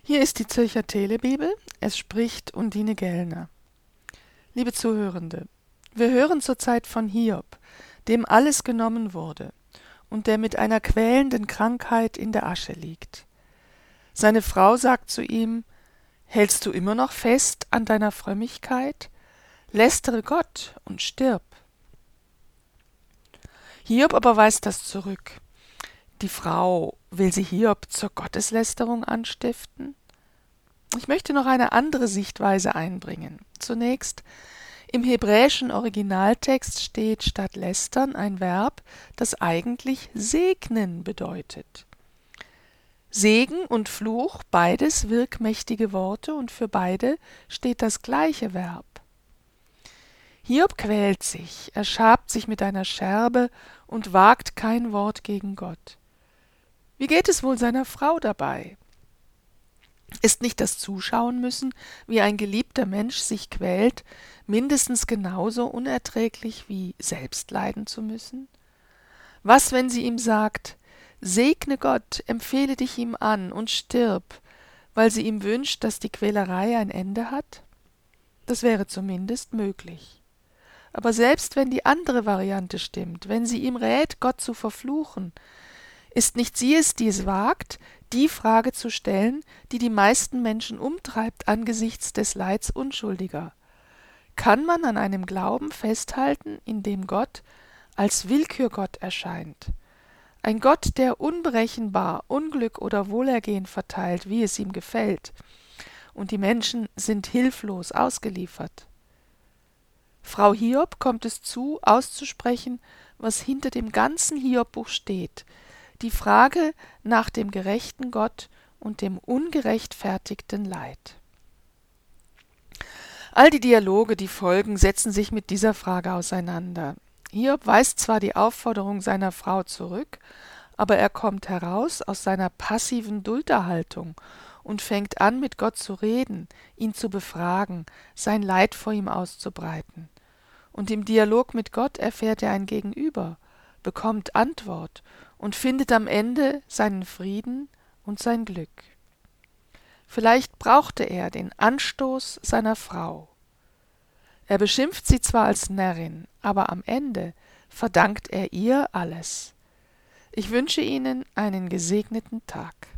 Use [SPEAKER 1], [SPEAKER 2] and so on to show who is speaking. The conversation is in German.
[SPEAKER 1] Hier ist die Zürcher Telebibel. Es spricht Undine Gellner. Liebe Zuhörende, wir hören zurzeit von Hiob, dem alles genommen wurde und der mit einer quälenden Krankheit in der Asche liegt. Seine Frau sagt zu ihm: Hältst du immer noch fest an deiner Frömmigkeit? Lästere Gott und stirb. Hiob aber weist das zurück. Die Frau, will sie Hiob zur Gotteslästerung anstiften? Ich möchte noch eine andere Sichtweise einbringen. Zunächst, im hebräischen Originaltext steht statt lästern ein Verb, das eigentlich segnen bedeutet. Segen und Fluch, beides wirkmächtige Worte, und für beide steht das gleiche Verb. Hiob quält sich, er schabt sich mit einer Scherbe und wagt kein Wort gegen Gott. Wie geht es wohl seiner Frau dabei? Ist nicht das Zuschauen müssen, wie ein geliebter Mensch sich quält, mindestens genauso unerträglich wie selbst leiden zu müssen? Was, wenn sie ihm sagt: Segne Gott, empfehle dich ihm an und stirb, weil sie ihm wünscht, dass die Quälerei ein Ende hat? Das wäre zumindest möglich. Aber selbst wenn die andere Variante stimmt, wenn sie ihm rät, Gott zu verfluchen, ist nicht sie es, die es wagt, die Frage zu stellen, die die meisten Menschen umtreibt angesichts des Leids Unschuldiger: Kann man an einem Glauben festhalten, in dem Gott als Willkürgott erscheint? Ein Gott, der unberechenbar Unglück oder Wohlergehen verteilt, wie es ihm gefällt, und die Menschen sind hilflos ausgeliefert. Frau Hiob kommt es zu, auszusprechen, was hinter dem ganzen Hiob-Buch steht: die Frage nach dem gerechten Gott und dem ungerechtfertigten Leid. All die Dialoge, die folgen, setzen sich mit dieser Frage auseinander. Hiob weist zwar die Aufforderung seiner Frau zurück, aber er kommt heraus aus seiner passiven Dulderhaltung und fängt an, mit Gott zu reden, ihn zu befragen, sein Leid vor ihm auszubreiten. Und im Dialog mit Gott erfährt er ein Gegenüber, bekommt Antwort und findet am Ende seinen Frieden und sein Glück. Vielleicht brauchte er den Anstoß seiner Frau. Er beschimpft sie zwar als Närrin, aber am Ende verdankt er ihr alles. Ich wünsche Ihnen einen gesegneten Tag.